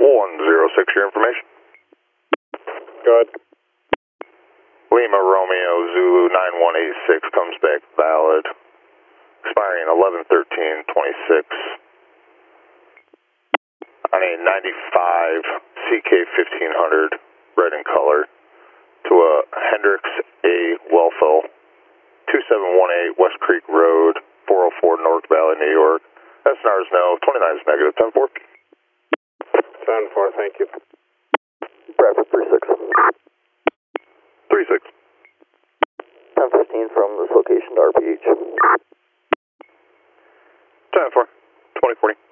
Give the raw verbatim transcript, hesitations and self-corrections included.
one zero six, your information. Go ahead. Lima Romeo Zulu nine one eight six comes back valid. Expiring eleven thirteen twenty-six. On a ninety-five C K fifteen hundred, red in color, to a Hendrix A. Wellfell, two seven one eight West Creek Road, four oh four North Valley, New York. S N R is no, twenty-nine is negative, ten four. ten four, thank you. Bradford three six. three six. ten fifteen from this location to R P H. ten four, twenty forty.